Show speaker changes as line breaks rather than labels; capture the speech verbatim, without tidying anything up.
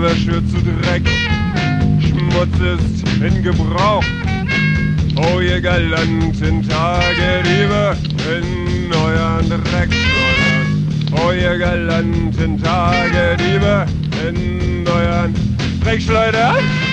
Wäsche zu Dreck. Schmutz ist in Gebrauch. Oh, ihr galanten Tagediebe, in euren Dreckschleudern. Oh, ihr galanten Tagediebe, in euren Dreckschleudern.